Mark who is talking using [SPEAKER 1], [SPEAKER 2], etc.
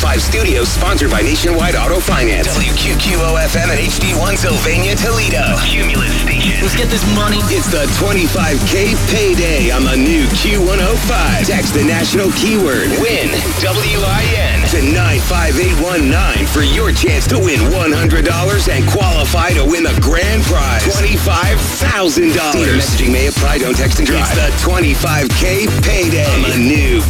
[SPEAKER 1] Q105 Studios, sponsored by Nationwide Auto Finance. WQQO-FM and HD1 Sylvania, Toledo. Cumulus Station.
[SPEAKER 2] Let's get this money.
[SPEAKER 1] It's the 25K payday on the new Q105. Text the national keyword WIN, W-I-N, to 95819 for your chance to win $100 and qualify to win the grand prize, $25,000. Messaging may apply. Don't text and drive. It's the 25K payday on the new